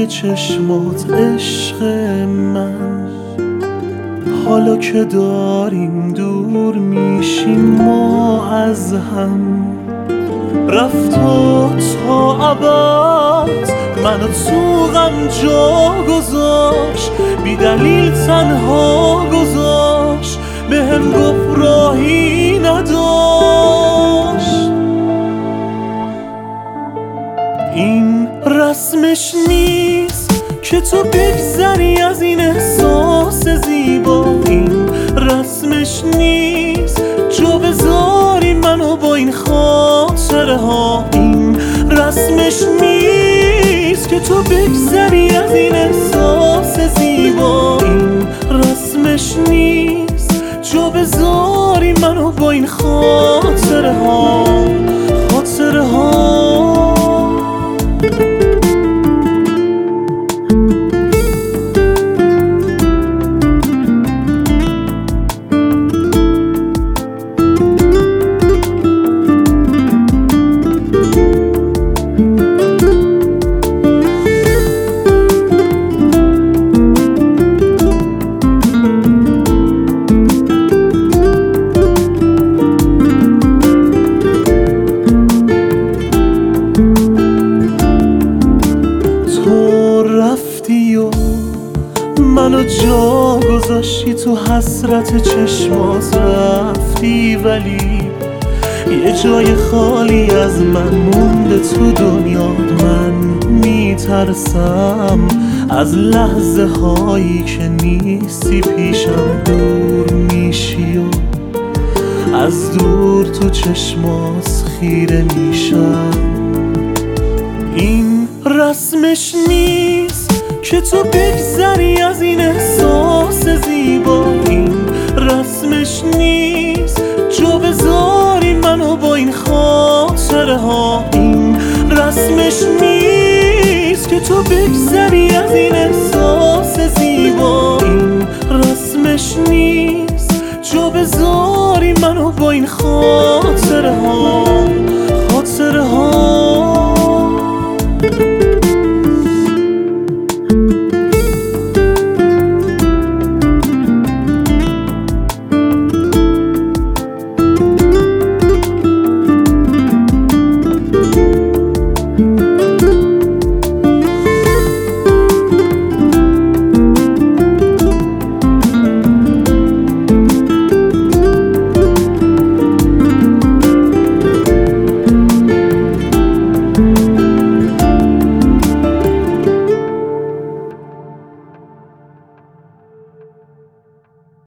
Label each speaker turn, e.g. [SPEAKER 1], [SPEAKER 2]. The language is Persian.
[SPEAKER 1] روی چشمات عشق من. حالا که داریم دور میشیم ما از هم، رفت و تا ابد منو تو غم جا گذاشت، بی دلیل تنها گذاشت، بهم گفت راهی نداشت. این رسمش نیست که تو بگذری از این احساس زیبا، این رسمش نیست جا بذاری منو با این خاطره ها، این رسمش نیست که تو بگذری از این احساس زیبا، این رسمش نیست جا بذاری منو با این خاطره ها، خاطره ها. منو جا گذاشتی تو حسرت چشمات، رفتی ولی یه جای خالی از من مونده تو دنیا. من میترسم از لحظه هایی که نیستی پیشم، دور میشی و از دور تو چشمات خیره میشم. این رسمش نیست که تو بگذری از این احساس زیبا، این رسمش نیست جا بذاری منو با این خاطره ها، این رسمش نیست که تو بگذری از این احساس زیبا، این رسمش نیست جا بذاری منو با این خاطره ها، خاطره ها.